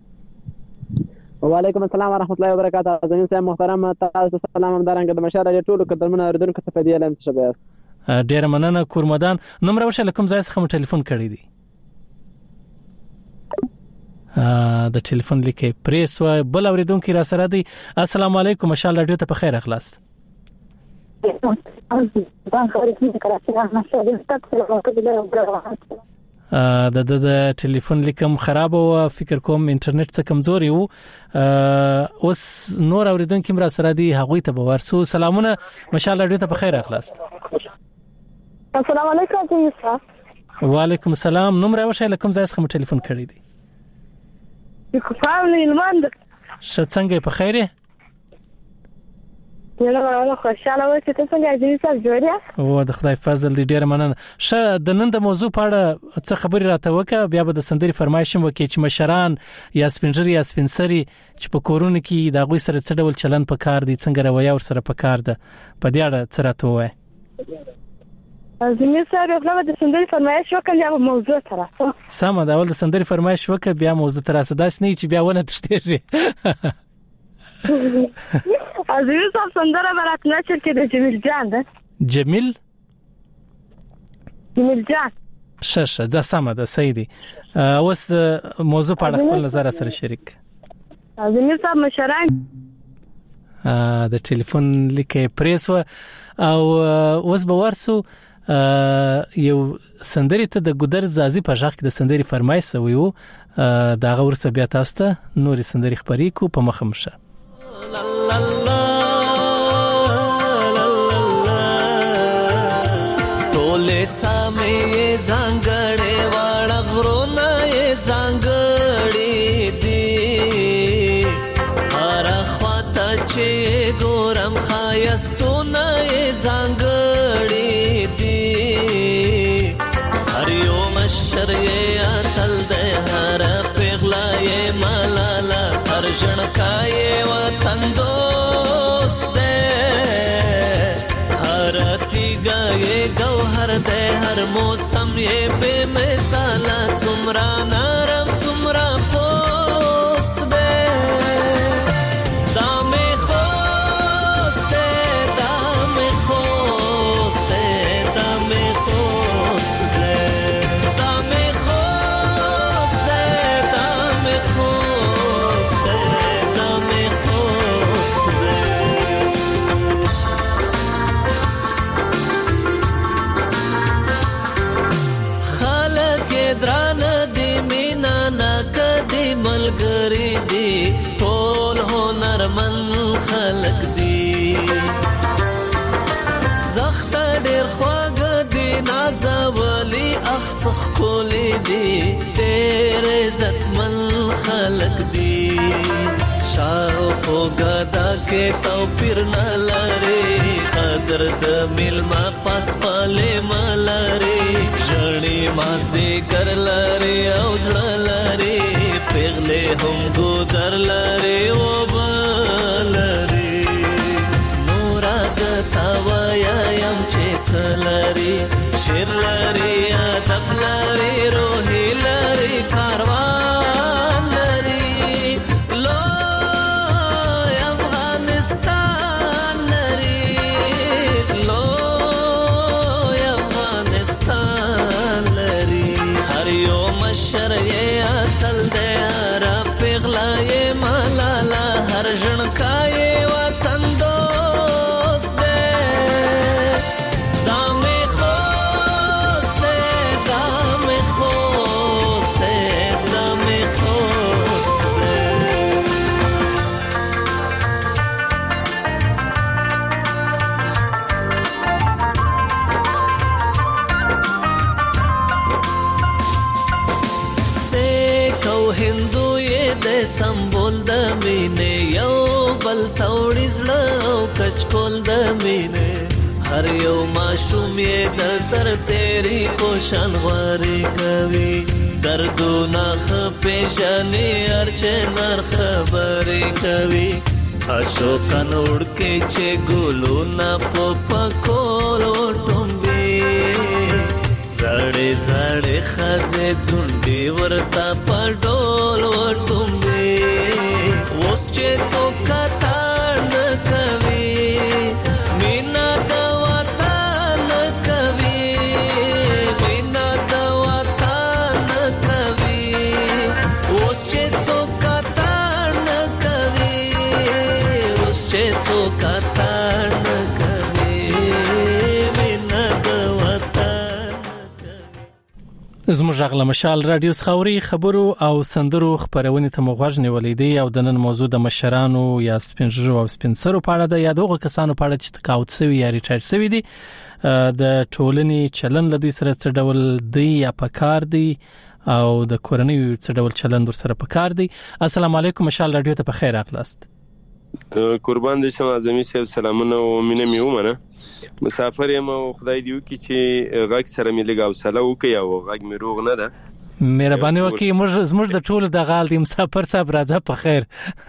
Speaker 15: وعلیکم السلام ورحمت الله وبرکاته. زمين صاحب محترم تاسو سلام هم درنګ د مشال رادیو ټولو قدرمن اوریدونکو ته فدیه لم شباست.
Speaker 1: ډیر مننه کورمدان. نوم راوښه کوم ځای څخه ټلیفون کړی دی؟ د ټلیفون لیکه پریس و بل اوریدونکو را سره دی. السلام علیکم مشال رادیو ته په خیر اخلاص. د د د ټلیفون لیکم خراب او فکر کوم انټرنیټ څخه کمزوري وو. اوس نور اوریدونکو را سره دی هغه ته ورسو. سلامونه مشال رادیو ته په خیر اخلاص.
Speaker 16: السلام علیکم صاحب.
Speaker 1: وعلیکم السلام. نوم راوښه کوم ځای څخه ټلیفون کړی دی؟
Speaker 16: کوم فاملی لمند
Speaker 1: څنګه په خیره؟
Speaker 16: نو نو خوشاله و چې تاسو څنګه عزیز صاحب جوړیا
Speaker 1: او د خدای فضل دې ډیر مننه. شه د نن د موضوع په اړه څه خبري راته وکړه، بیا به د سندري فرمایش هم وکړي چې مشران یا سپینجری یا سپینسری چې په کورونه کې د غوي سره څه ډول چلن په کار دي، څنګه رویه ور سره په کار ده، په دې اړه څه راته وایي.
Speaker 16: عزیز صاحب خپل د سندري فرمایش وکړ یا موضوع تراسه
Speaker 1: سم دا ول د سندري فرمایش وکړ بیا موضوع تراسه داس نه چې بیا ونه تشتېږي.
Speaker 16: عزیز صاحب سندره برات نشر کې د جمیل جان ده.
Speaker 1: جمیل
Speaker 16: جمیل جان
Speaker 1: شش دا سم ده صحیح دي. اوس موضوع په اړه خپل نظر سره شریک.
Speaker 16: عزیز صاحب مشران
Speaker 1: د ټلیفون لیکه پریس و او اوس به ورسو یو سندري ته د ګودر زازي په ځخ کې د سندري فرمایش ویو دا غورسه بیا تاسو ته نوري سندري خبرې کو په مخه مشه.
Speaker 17: ټوله سامې زنګړې واړه غرونه زنګړې دي هر خواته چې ګورم خایستونه زنګړې دي هر یو مشر یې اتل ده هر پیغلا یې ملالا هر ژړکای وطن دوست ده هر تیګا یې گوهر ده هر موسم یې بے مثال څومره نرم څومره پوست ده دامه خوست ده دامه خوست ده دامه خوست ده دامه خوست ده دامه خوست ده دامه خوست ده دران دی مینا نکدی ملګری دی ټول هنرمن خلق دی زخت ډیر خواږه دی نازولی اخڅخ کولی دی ډیر عزتمن خلق دی شاو کو غدا کې توپیر نه لري قدر د ملما پاس پاله مالري ژړې ماز دې کر لري او ځړ لري پیغله هم ګودر لري او بلري نورا غتا ویا يم چې څلري شیر لري ادب لري روحي لري کاروان لري لو شر یہ اتل دے را پیغلا یہ ملالا ہر جھنکا یہ وطن دوست دے دامے خوست دے دامے خوست دے دامے خوست دے هندو یې د سمبول د مینې یو بل توړي زړه او کچکول د مینې هر یو ماشوم یې د سر تیری پوشان غواري کوي دردونه خپېژنې هر چنار خبرې کوي اشوکان وړکې چې ګلونه په پکول وټومبي زړې زړې خځې ځونډې ورته په ډول وټومبي اوس چې څوک کتار نه کوي مینا د وطن کوي مینا د وطن کوي اوس چې څوک کتار نه کوي اوس چې څوک کتار نه کوي مینا د
Speaker 1: زموږ غلا مشال رادیو خوري خبرو او سندرو خبرونه ته مغوږ نیولې دي او د نن موضوع د مشرانو یا سپینجرو او سپینسرو په اړه د یادوغه کسانو په اړه چې تقاعد شوی یا ریټایر شوی دي د ټولنې چلن لدوی سره څه ډول دی یا پکار دی او د کورنۍ څه ډول چلن در سره پکار دی. السلام علیکم مشال رادیو ته په خیر اخلاست.
Speaker 18: قربان دې شم اعظمي صاحب، سلامونه او مینه مې ومنه. مسافر یم او خدای دې وکړي چې غږ سره مې لږ حوصله وکړي او غږ مې روغ نه ده.
Speaker 1: مهرباني وکړئ، موږ زموږ د ټولو د غال د مسافر صاحب راځه په خیر.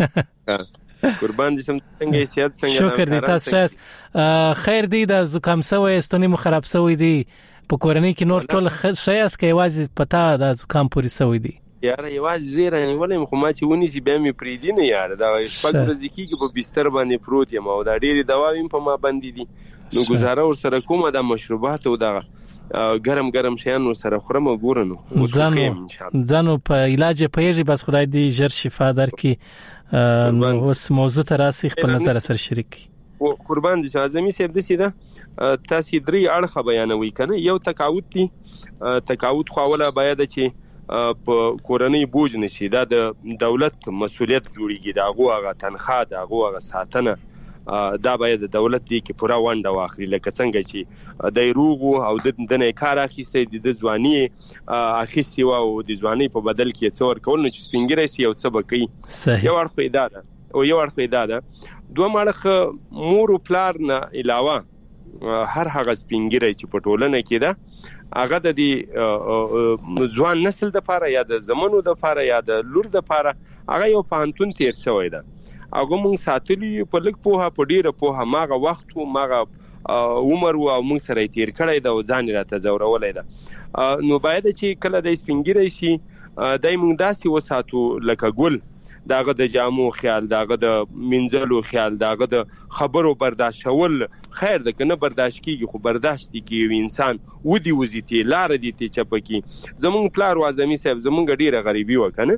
Speaker 18: قربان دې شم، څنګه صحت څنګه؟
Speaker 1: شکر دې، تاسو ښه خیر دی؟ د زکام سوی ستونی مو خراب سوی دی په کورنۍ کې نور ټول ښه یاست که یوازې پتا د زکام پورې سوی دی؟
Speaker 18: یاره یوازې زه رانیولم خو ما چې ونیسي بیا مې پرېږدي نه یاره، دا شپږ ورځې کېږي په بستر باندې پروت یم او دا ډېرې دواوې هم په ما باندې دي، نو ګزاره ورسره کومه د مشروبات او دغه ګرم ګرم شیان ورسره خورم او ګوره نو ځانو په علاج پوهېږي. بس خدای دې ژر شفا درکړي. نو اوس موضوع ته راسئ، خپل نظر سره شریک کړئ. قربان دې اعظمي صاحب، داسې ده تاسې درې اړخه بیانوئ که نه. یو تقاعد دی، تقاعد خو اوله باید چې په کورنۍ بوج نشي، دا د دولت مسؤلیت جوړیږي، د هغو هغه تنخواه، د هغو هغه ساتنه دا باید د دولت دی کې پوره ونډه واخلي. لکه څنګه چې د روغو او د نه کار اخیسته د ځواني اخیستی او د ځواني په بدل کې څو ورکول نه چې سپینګری سي او څه بکی. یو اړخ دا ده او یو اړخ دا ده. دوه اړخ مور او پلار نه علاوه هر هغه سپینګری چې په ټولنه کې ده هغه د دې ځوان نسل د لپاره یا د زمونو د لپاره یا د لور د لپاره هغه یو پانتون تیر شوی ده. هغه مونږ ساتلی په لږ پوهه په ډیره پوهه ماغه وخت او ماغه عمر او مونږ سره تیر کړی دا ځان راته زورولای ده. نو باید چې کله د سپینګری شي دای مونږ داسې وساتو لکه ګل، داغه د جامو خیال، داغه د منځلو خیال، داغه د خبرو برداشتول خیر ده کنه برداشت کیږي خو برداشت کیږي انسان ودی وزیتی لار دي ته چپکی. زمونږ پلار اعظمي صاحب زمونږ ډیره غریبي وکنه.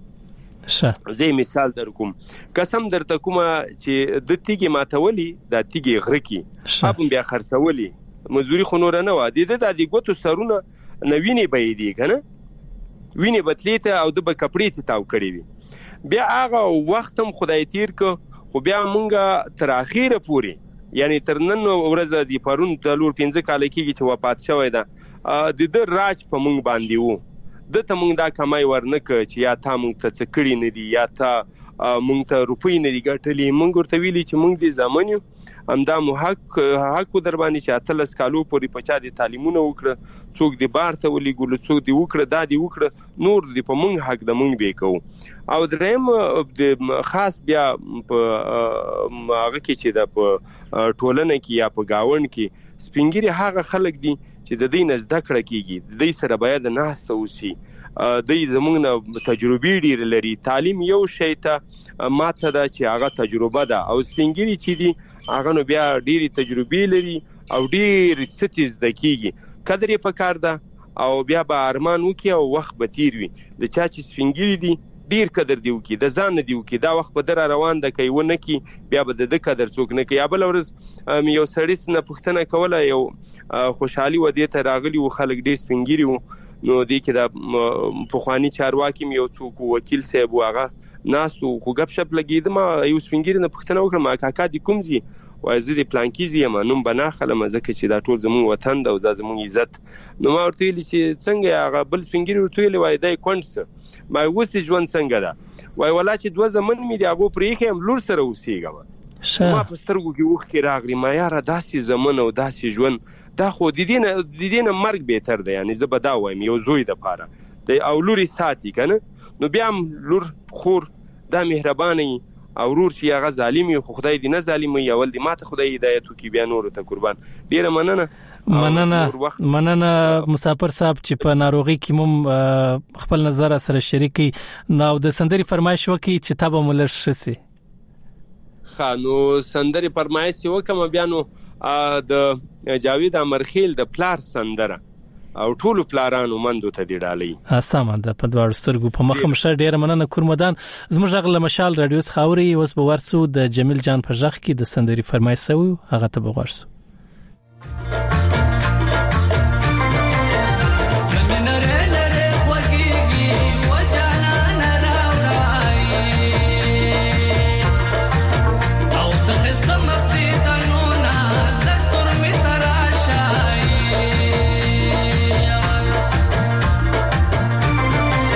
Speaker 18: شه زه مثال در کوم، قسم درته کومه چې د تیګي ماتولي د تیګي غرکی اپم بیا خرڅولي مزدوري خو نور نه و دي د د ګوتو سرونه نوینه به دي کنه ویني بتلیته او د کپړې ته تاو کړی وي. بیا هغه وختم خدای تیر کو خو بیا مونږه تر اخیره پوری یعنی تر نن ورځ دی پرون د لور پنځه کال کېږي چې وفات شوی ده د د راج په مونږ باندې وو. د ته مونږ دا کمای ورنک چې یا تا مونږ ته څه کړی نه دي یا تا مونږ ته روپۍ نه دي ګټلې. مونږ ورته ویلي چې مونږ دې زامن یو، همدا مو حق حق در باندې چې اتلس کالو پورې په چا دې تعلیمونه وکړه، څوک دې بار ته ولېږلو، څوک دې وکړه، دا دې وکړه، نور دې په مونږ حق د مونږ به کوو. او دریم د خاص بیا په هغه کې چې د په ټولنه کې یا په گاوند کې سپینګری هغه خلک دي چې د دې نه زده کړه کیږي، د دې سره باید ناسته وسی، د دې زمونږ نه تجربه ډیر لري. تعلیم یو شی ته ماته ده چې هغه تجربه ده او سپینګری چې دي هغه نو بیا ډیری تجربه لري او ډیر څه زده کیږي. قدر یې پکار ده او بیا به ارمان وکي او وخت به تیر وي. د چا چې سپینګری دي ډیر قدر دی وکي، د ځان نه دی وکي، دا وخت به در روان د کوي ونه کی بیا به د قدر څوک نه کوي. بل ورځ یو سړی نه پښتنه کوله، یو خوشحالي و دې ته راغلی و، خلک ډیر سپینګری وو. نو دې کې د پخوانی چارواکي یو څوک وکیل صاحب واغه ناسو خو غب شپ لګیدم، یو سپینګری نه پښتنه وکړم کاکا دې کوم زی وای زه دې پلانکیزي یم نوم بناخله مزه چې دا ټول زمون وطن دا د زمون عزت. نو ما ورته ویل چې څنګه هغه بل سپینګری ورته ویل وای دای کونډس ما وستې ژوند څنګه ده وای ولا چې دوه زمن مې دی هغه پرې هم لور سره اوسېګم. ما په سترګو کې وخت کې راغلی ما یاره داسې زمن او داسې ژوند دا خو د دې نه د دې نه مرګ بهتر دی. یعنی زه به دا وایم یو زوی د پاره د او لوري ساتي کنه، نو بیا لور خور دا مهرباني او ورور چې هغه ظالم یو خو خدای دې نه ظالم وي، اول دې ماته خدای هدایت وکي بیا نور ته قربان. ډیره مننه
Speaker 1: مننه مننه مسافر صاحب چې په ناروغي کې مم خپل نظر سره شریکي. نو د سندري فرمایش وکي چې تابه ملر شسي.
Speaker 18: خانو سندري فرمایش وکم بیا نو د جاوید امرخیل د پلار سندره او ټولو پلارانو مندو ته دی ډالۍ
Speaker 1: اسامه د په دوړ سترګو په مخم شه. ډیره مننه کورمدان. زموږ غل مشال رادیو خاوري اوس به ورسو د جمیل جان په ځخ کې د سندري فرمایش سو هغه ته بغورسو.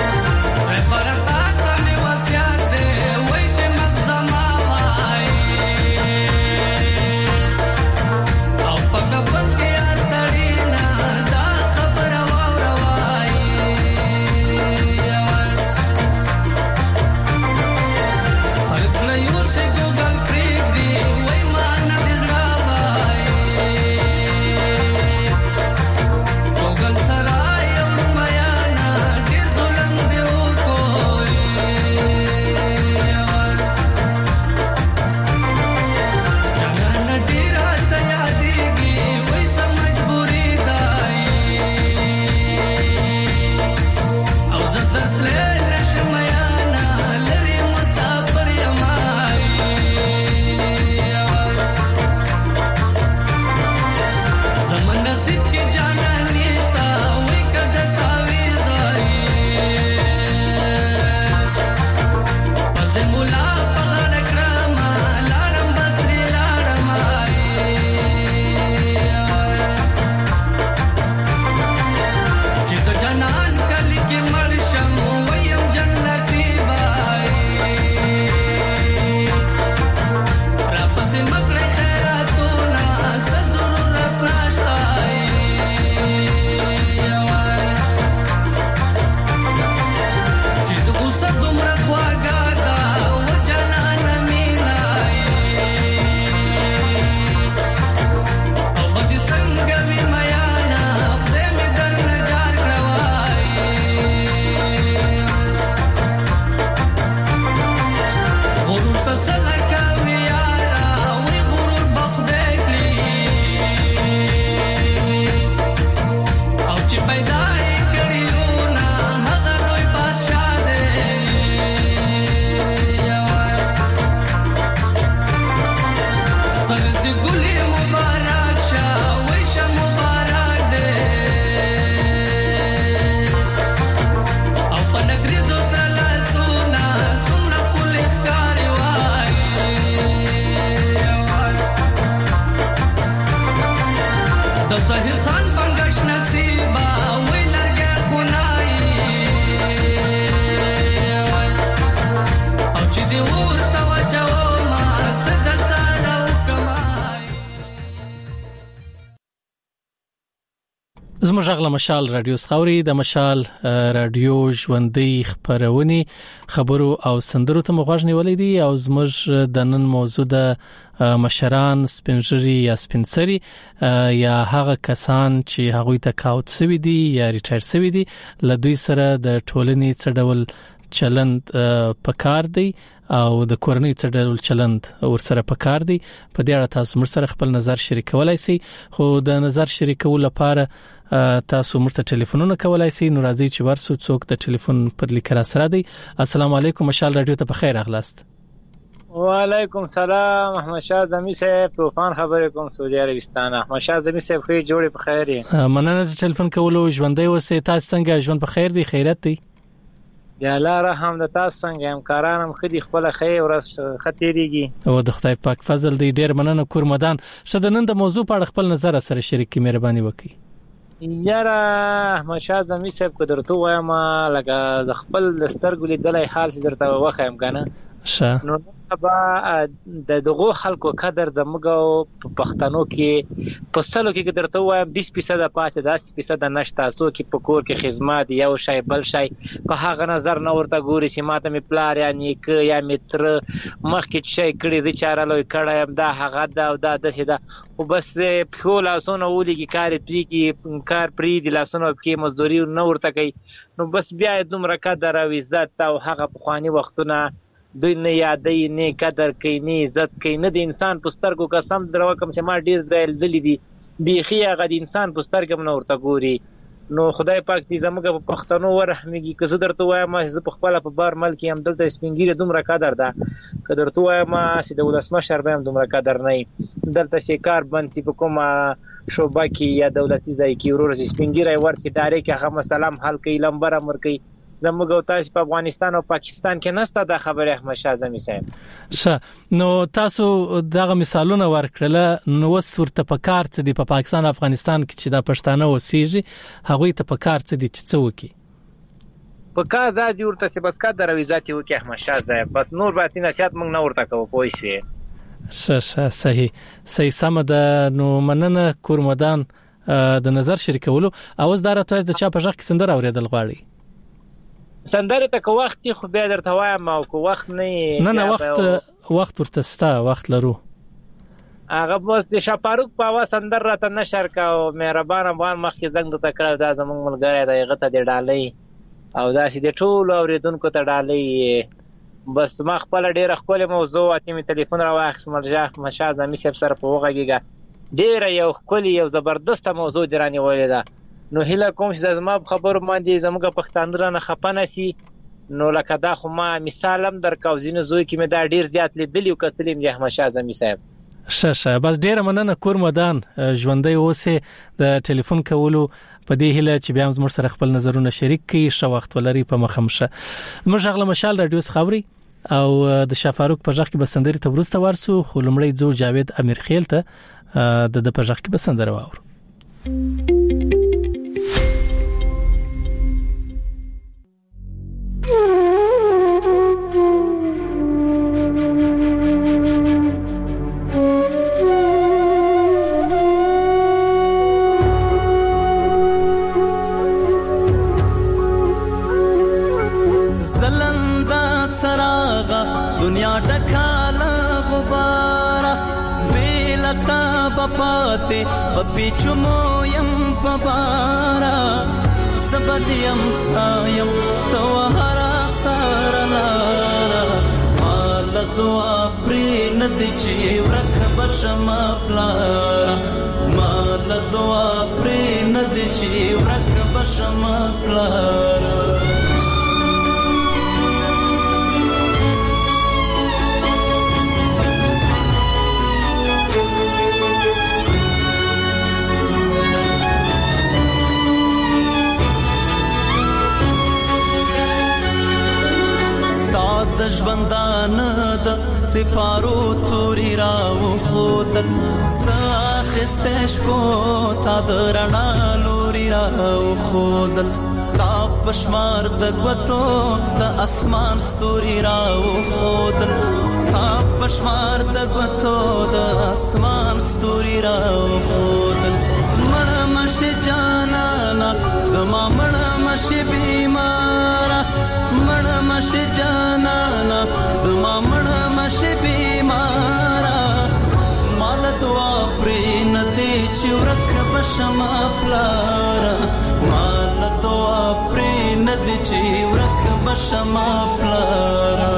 Speaker 12: Para
Speaker 1: زموږ غږ مشال رادیو سخوري د مشال رادیو ژوندۍ خبرونه خبرو او سندرو ته مغوښ نیولې دي او زموږ د نن موضوع د مشران سپینجری یا سپینسری یا هغه کسان چې هغوی ته کاوت سوي دي یا ریټایر سوي دي له دوی سره د ټولنې څه ډول چلند پکار دی او د کورنۍ څه ډول چلند ورسره پکار دی. په دې اړه تاسو مر سره خپل نظر شریکولای شئ. خو د نظر شریکولو لپاره تاسو مرته ټلیفونونه کولای شئ. نو راځي چې ورسو څوک د ټلیفون پر لیکره سره دی. السلام علیکم مشال رادیو ته بخیر اغلاست.
Speaker 19: وعلیکم سلام احمد شاه زمي صاحب طوفان خبرې کوم سعودي عربستان. احمد شاه زمي صاحب خو جوړې په خیر یې. مننه د ټلیفون کولو ژوندۍ اوسئ. تاسو څنګه ژوند په خیر دی خیرت دی؟ یا الله رحم د تاسو څنګه همکارانم خدي خپل خیر ورځ ختیریږي او د خدای پاک فضل دی. ډیر مننه کورمدان. شته نن د موضوع په اړه خپل نظر سره شریک کی مهرباني وکړئ. یاره احمد شاه زمي صاحب کو درته وایم لکه د خپل سترګو لیدلای حال چې درته واخایم کنه شه نو با د دغه خلکو قدر زموږ په پښتنو کې په سلو کې درته وایم بیس فیصد پاتې ده اسی فیصد نشته. سو کې په کور کې خدمات یو شای بل شای په هغه نظر نه ورته ګوري چې ماته می پلار یا نیک یا متر مخ کې شای کړی د چاره لوي کړه دا هغه دا دا د څه دا او بس په لاسونو ولي کې کار پری کې کار پری د لاسونو کې مزدوري نه ورته کوي. نو بس بیا دومره قدر او عزت او هغه په خواني وختونه دوی نه یادې نه قدر کوي نه عزت کوي نه د انسان پسترګو قسم درو کوم چې ما ډیر ځل دلی دي بيخي هغه د انسان پسترګم نه ورته ګوري. نو خدای پاک دې زموږ په پښتنو ورحمږي که زه درته وایم چې په خپل په بار ملک هم دلته سپینګیره دومره قدر ده که درته وایم چې د ولسمشر به هم دومره قدر نه دلته شي کار بند چې په کومه شوبه کې یا دولتي ځای کې ورور سپینګیره ورته ډایرک هغه مسلم حل کوي لمبر امر کوي. زموږ او تاسو په افغانستان او پاکستان کې نسته د خبره احمد شاه زمي صاحب.
Speaker 1: ښه نو تاسو دغه مثالونه ورکړل نو ورته په کار څه دی په پاکستان او افغانستان کې چې د پښتانه اوسېږي هغه ته په کار څه دی چې څه وکي
Speaker 19: په کار دا دی ورته چې بس کا دروازه تی وکي احمد شاه صاحب بس نور باندې نصيحت موږ نه ورته کوو پوه شئ.
Speaker 1: ښه ښه صحیح صحیح سم ده. نو مننه کورمدان د نظر شریکولو. اوس دا راته د چا په ځخ کې سندره اوریدل غواړي
Speaker 19: سندره ته کو وخت خو به درته وایم او کو وخت نه
Speaker 1: نه نه وخت وخت ورته ستا وخت لرو.
Speaker 19: هغه بس د شپاروک په وا سندر راته نشر کا او مهربان افغان مخکې زنګ ته کړه دا زمونږ ملګری دی هغه ته دی ډالۍ او دا چې د ټول اوریدونکو ته ډالۍ. بس ما خپل ډیره خپل موضوع اته می ټلیفون را واخ مرجح مشا زمي سب سره په وګیګه ډیره یو خپل یو زبردست موضوع درانی ویل ده. نو هله کوم چې زما خبر باندې زموږ پښتانه نه خپنه سي نو لکه دا خو ما مثالم درکاو زینو زوی کې مې دا ډیر زیات لیدلی او کتلیم د احمد شاه زمي صاحب.
Speaker 1: ښه ښه بس ډیر مننه کورمدان ژوندۍ اوسه د ټلیفون کولو په دې هله چې بیا موږ سره خپل نظرونه شریک کړي. شو وخت ولري په مخمشه موږ غل مشال رادیو خبري او د شفاروق په ځخ کې بسندري ته ورسته ورسو خو لمړی زو جاوید امیر خیل ته د د په ځخ کې بسندره واور.
Speaker 17: دنیا ډکاله غباره بیلتا بپاته بپیچو مو یم پبارا زبدیم سایم توهرا سارلارا مال دعا پری ندی چی ورک بشم افلارا مال دعا پری ندی چی ورک بشم افلارا. د ژوندانه د سپارو توري راو خودل ساخستش کو تا درنا لوري راو خودل تا پشمار د غوتو د اسمان ستوري راو خودل تا پشمار د غوتو د اسمان ستوري راو خودل مړ مش جانا جانا زما مړه مشه بیمارا مړه مشه جانا زما مړه مشه بیمارا مال دعا پرې ندی چې ورک بشما فلارا مال دعا پرې ندی چې ورک بشما فلارا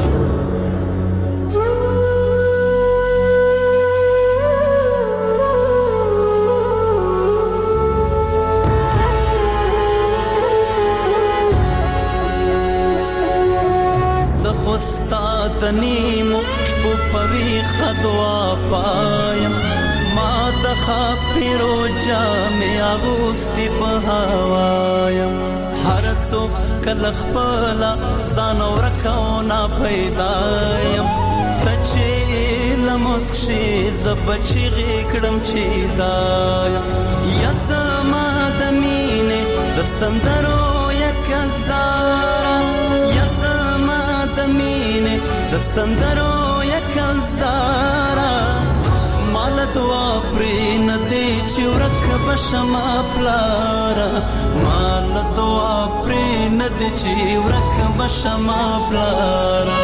Speaker 17: استاد نیمو شپو پوی خدوا پایم ما د خاپیرو جامې اغوستي په هوایم هر څوک کله خپل ځان ورکاو نه پیدایم ته چې لمسک شي زبچې غکړم چې دایم یا زما د مینې د سندرو یک زارا یا مینه د سندرو یک زارا مال دعا پرې ندی چې ورک بشما فلارا مال دعا پرې ندی چې ورک بشما فلارا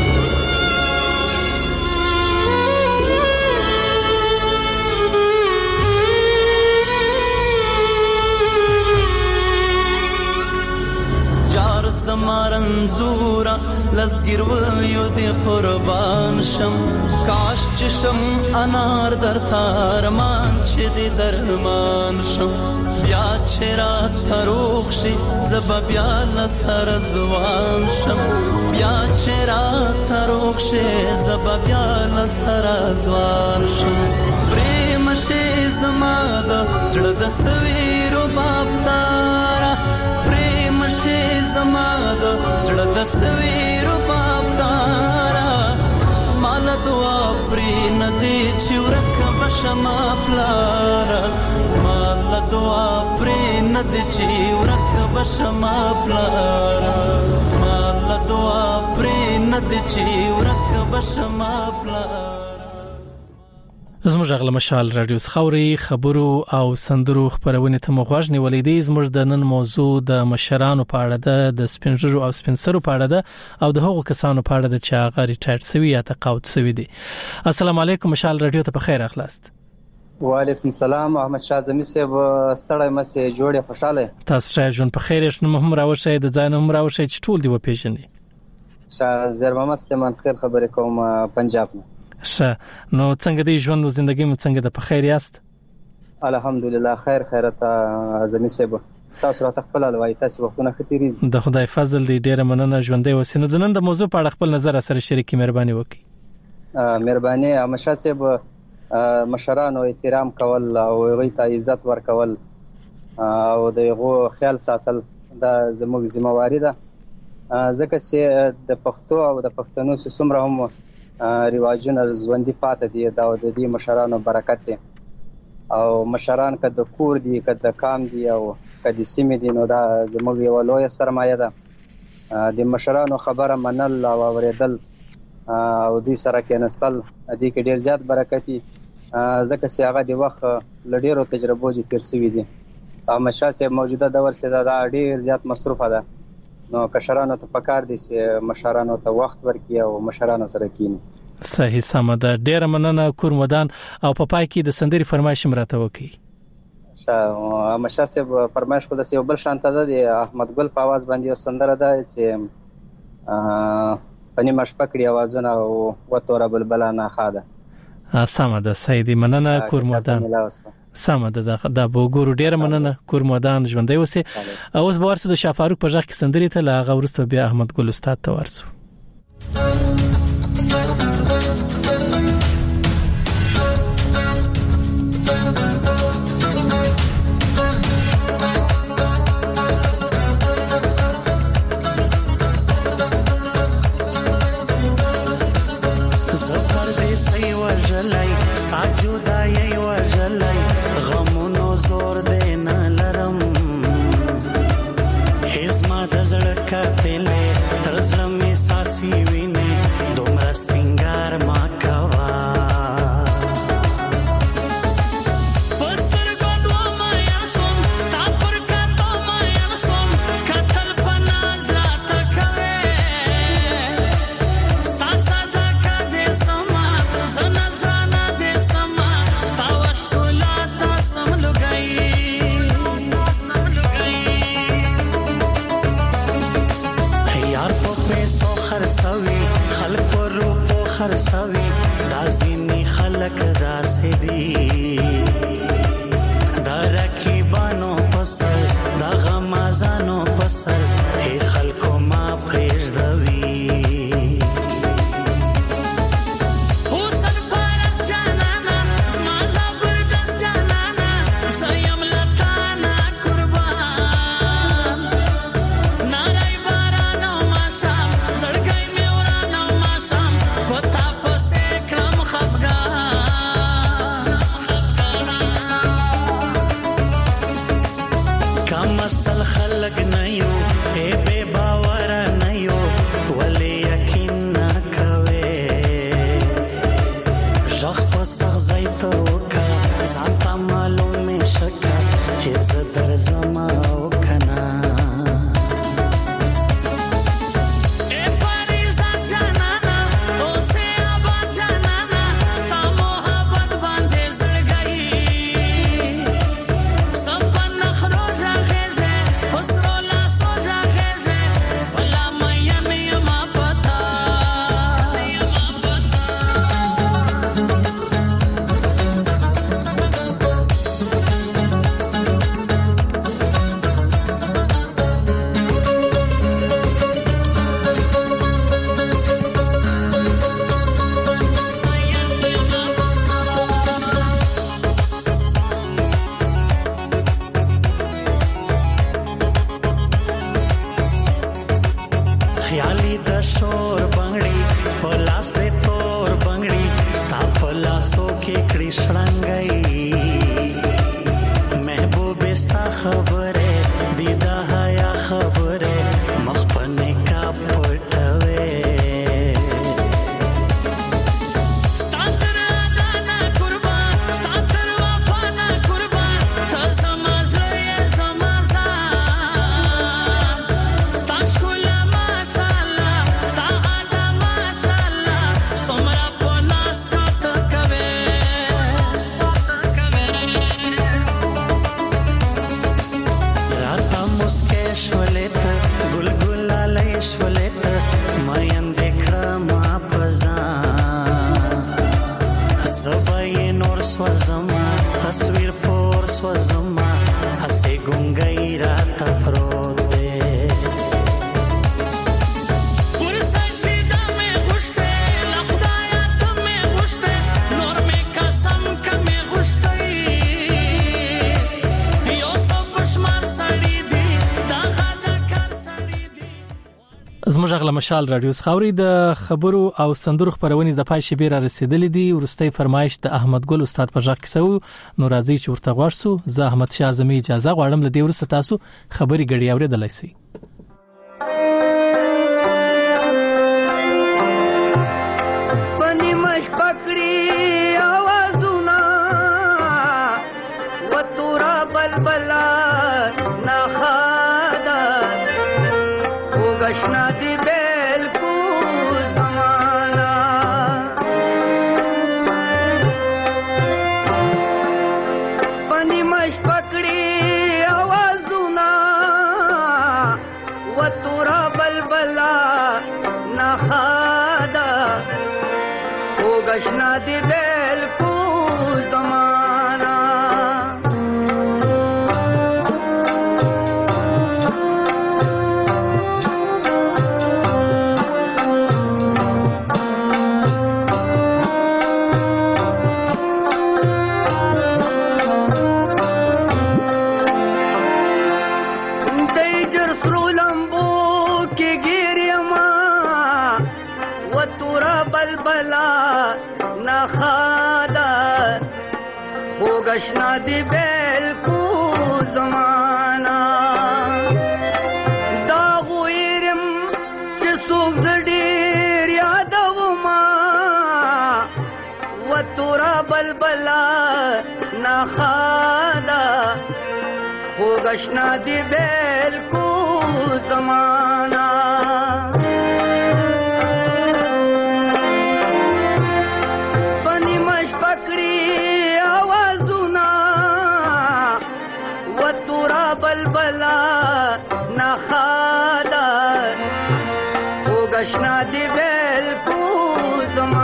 Speaker 17: زمارن زورا لزګر ویو دی قربان شم کاش چشم انار در تارمان چې دی درمان شم بیا چې رات تروخ شي زب بیا لسر زوان شم بیا چې رات تروخ شي زب بیا لسر زوان شم پریم شي زما د زړه د سویرو بافتارا شي زما د زړه د سویرو بافتارا مال دعا پرې ندی چې ورک بشما فلارا مال دعا پرې ندی چې ورک بشما فلارا مال دعا پرې ندی چې ورک بشما فلارا
Speaker 1: زموږ غل مشال رادیو خوري خبرو او سندرو خبرونه ته مغواژ نیولې دي زموږ د نن موضوع د مشرانو په اړه ده د سپینجرو او سپینسرو په اړه ده او د هغو کسانو په اړه ده چې هغه ریټایر شوی یا تقاعد شوی دي. السلام علیکم مشال رادیو ته په خیر اخلاست.
Speaker 20: وعلیکم السلام احمد شاه زمي صاحب ستړی مسه جوړه خوشاله
Speaker 1: تاسو ښه ژوند په خیر شنو هم راوښی د ځان هم راوښی چې ټول دی و پیژنې.
Speaker 20: شاه زیر محمد سلمان خیر خبرې کوم پنجاب نه.
Speaker 1: ښه نو څنګه دی ژوند او ژوندۍ مو څنګه د په خیر یاست؟
Speaker 20: الحمدلله خیر خیرت زمي صاحب تاسو راته خپل الوای تاسو وختونه ختیریز
Speaker 1: د خدای فضل دی ډیره مننه ژوندۍ وسینه د نن د موضوع په اړه خپل نظر سره شریکي مهرباني وکړئ.
Speaker 20: مهرباني امشا صاحب مشرانو احترام کول او غوی ته عزت ورکول او دغه خیال ساتل د زموږ ذمہواری ده ځکه چې د پښتو او د پښتنو څومره هم رواجونه ژوندۍ پاتې دي دا د دې مشرانو برکت دی او مشران کده کور دي کده کام دي او کده سیمه دي نو دا زموږ یو لوی سرمایه ده د مشرانو خبره منل او اوریدل او دوی سره کېنستل دې کې ډیر زیات برکتي ځکه چې هغه د وخت لډیرو تجربو چې تیر شوی دي احمد شاه صاحب موجوده دور سره دا ډیر زیات مصروفه ده نو کشرانو ته پکار دي چې مشرانو ته وخت ورکړي او مشرانو سره کینی.
Speaker 1: صحیح سم ده ډیر مننه کور مدان او په پای کې د سندري فرمایش مراته وکي.
Speaker 20: شاه احمد شاه صاحب فرمایش کو د یو بل شانته ده د احمد ګل په आवाज باندې یو سندره ده چې پنی مش پکړی आवाजونه او وتوره بلبل نه خاده.
Speaker 1: سم ده سیدی مننه کور مدان. سم ده د بوګورو ډیر مننه کور مدان ژوندۍ وسه. اوس به ورسو د شاه فاروق په ځخ کې سندري ته لاغه ورسو بیا احمد ګل استاد ته ورسو.
Speaker 21: Poster go do moja som, sta forca پیسو خرڅوي خلک ورو په خرڅوي دا ځینې خلک داسې دي دا رقیبانو پسر دا غمازانو پسر هی خلکو ما پرېږدوي
Speaker 1: زموږ غلا مشال رادیو خاوري د خبرو او سندرو خبرونه د پای شبیر رسیدلې دي ورستۍ فرمایش د احمد ګل استاد په ځخ کیسو نو راځي چې ورته غواړسو زه احمد شاه اعظمي اجازه غواړم لدی ورسته تاسو خبري غړي اوریدلای شي
Speaker 12: پنی مش پکړي आवाजونه وتورا بلبلا نخادا وغشنا دی بالکو زمانہ پنی مش پکړي आवाजونه وتورا بلبلا نخادا وغشنا دی بالکو زمانہ نخادا وغشنا دی بالکو زمانہ دا غویرم چې څوک زډیر یادوما وتورا بلبلا نخادا وغشنا دی بالکو زمانہ بلبلا نخادا
Speaker 2: آشنا دی بالکل زما